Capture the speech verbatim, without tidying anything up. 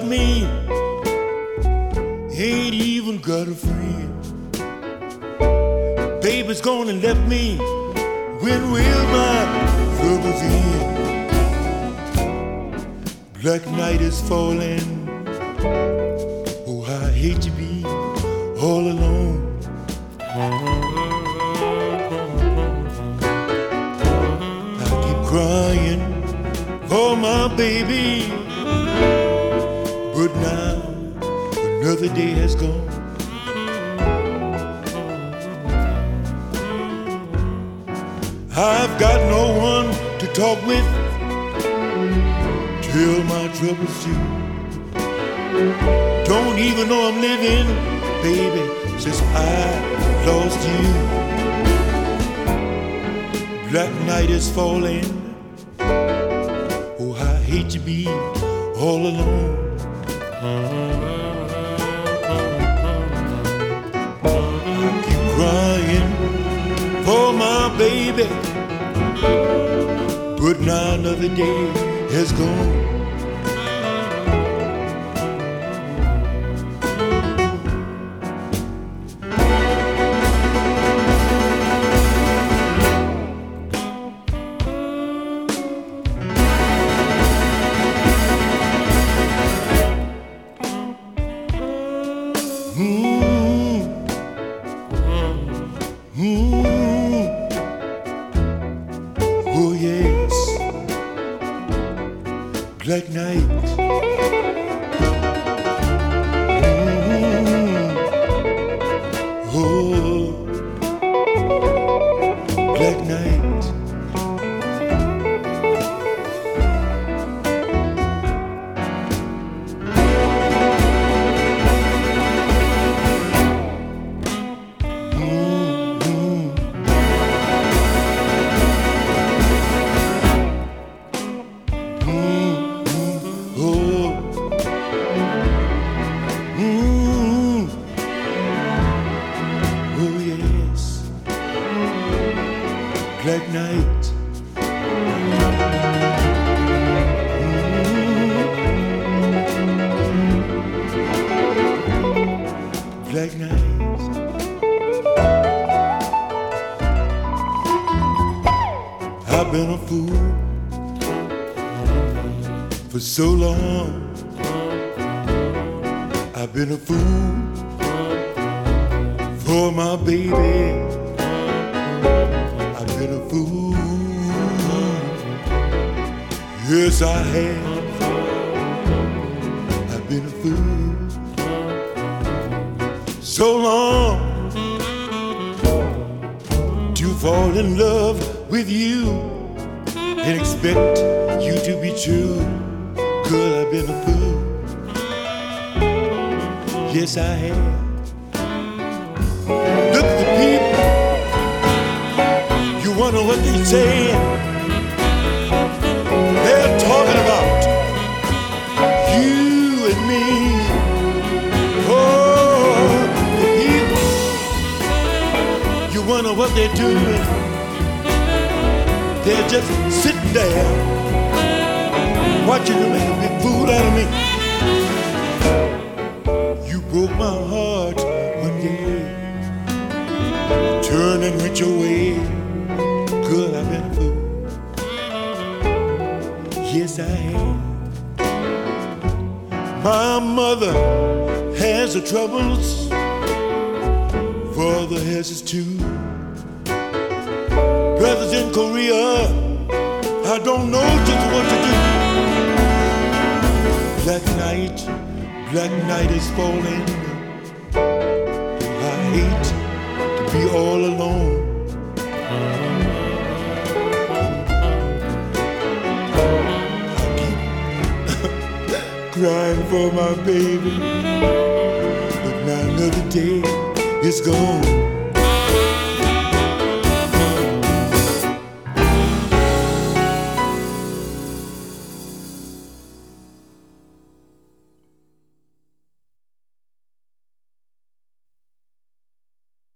me, ain't even got a friend. Baby's gone and left me, when will my troubles end? Black night is falling, oh I hate to be all alone. I keep crying for my baby, but now another day has gone. I've got no one to talk with, tell my troubles to. Don't even know I'm living, baby, since I lost you. Black night is falling, oh I hate to be all alone. I keep crying for my baby, but now another day has gone. Mm-hmm. Mm-hmm. Oh yes, black night. Mm-hmm. Oh, black night. Black night. Mm-hmm. Black night. I've been a fool for so long. I've been a fool for my baby. Been a fool, yes I have. I've been a fool so long to fall in love with you and expect you to be true. Girl, I've been a fool, yes I have. Look at the people, wonder what they say. They're talking about you and me. Oh, the people, you wonder what they're doing. They're just sitting there watching you make a big fool out of me. You broke my heart one day, turned and went your way. Girl, I've been a fool, yes I have. My mother has her troubles, father has his too. Brothers in Korea, I don't know just what to do. Black night, black night is falling. I hate to be all alone. Crying for my baby, but now another day is gone.